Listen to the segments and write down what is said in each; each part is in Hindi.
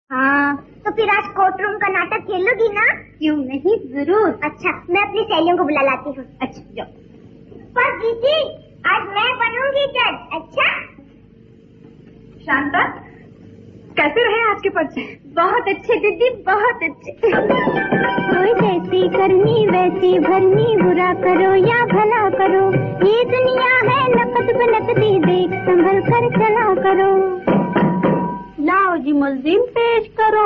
हाँ। तो फिर आज कोर्ट रूम का नाटक खेलोगी ना? क्यों नहीं, जरूर। अच्छा, मैं अपनी सहेलियों को बुला लाती हूँ। अच्छा जाओ। पर दीदी, आज मैं बनूंगी जज। अच्छा शांता, कैसे रहे आज के पर्चे? बहुत अच्छे दीदी, बहुत अच्छे। कोई जैसी करनी वैसी भरनी, बुरा करो या भला करो, ये दुनिया है नकद बनकदी, देख संभल कर चला करो। लाओ जी मुल्जिम पेश करो।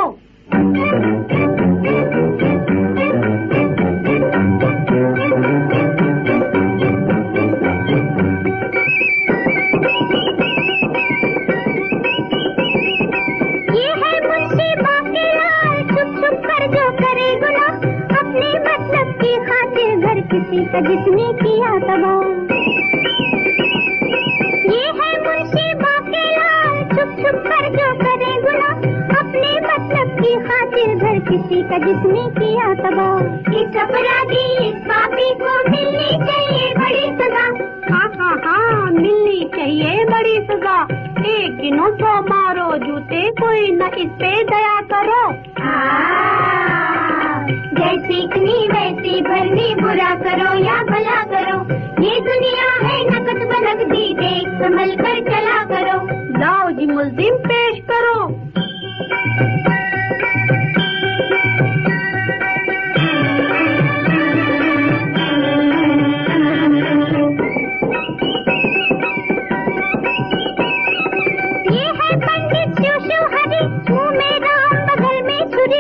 किसी का जिसने किया तबाह, ये है मुंशी बाकेलाल, छुप छुप कर जो करे गुनाह, अपने मतलब की खातिर घर किसी का जिसने किया तबाह। इस अपराधी इस पापी को मिलनी चाहिए बड़ी सजा। हाँ हाँ हाँ, मिलनी चाहिए बड़ी सजा। एक गिनो तो मारो जूते, कोई न इस पे दया करो। जैसी इतनी वैसी भरनी, बुरा करो या भला करो, ये दुनिया है नकद बनकदी, देख संभल कर चला करो। लाओ जी मुल्जिम पेश करो। ये है पंडित शिव शिव हरि, मुँह में राम बगल में छुरी।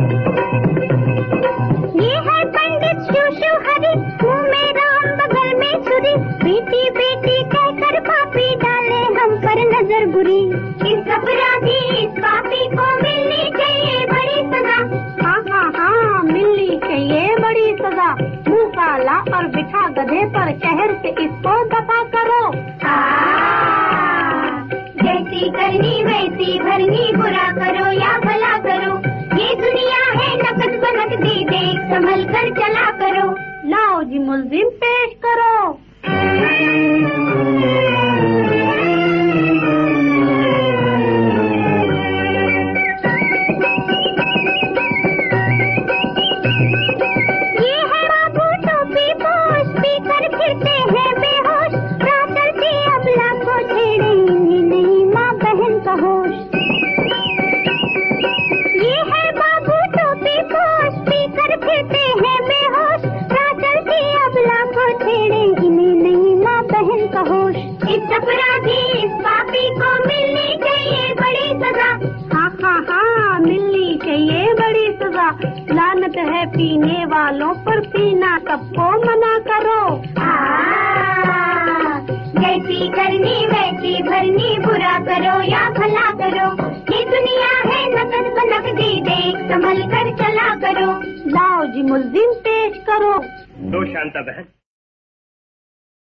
बेटी बेटी कहकर पापी डाले हम पर नजर बुरी, इस अपराधी इस पापी को मिलनी चाहिए बड़ी सजा। हाँ हाँ हाँ, मिलनी चाहिए बड़ी सजा। मुँह काला और बिठा गधे पर, शहर से इसको दफा करो। जैसी करनी वैसी भरनी, बुरा करो या भला करो, ये दुनिया है नकद बनकदी, देख संभल कर चला करो। लाओ जी मुल्जिम पेश करो। इस अपराधी इस पापी को मिलनी चाहिए बड़ी सजा। हाँ हाँ हाँ, मिलनी चाहिए बड़ी सजा। लानत है पीने वालों पर, पीना सबको मना करो। जैसी करनी वैसी भरनी, बुरा करो या भला करो, ये दुनिया है नकद बनकदी, देख संभल कर चला करो। लाओ जी मुल्जिम पेश करो। दो शांता बहन।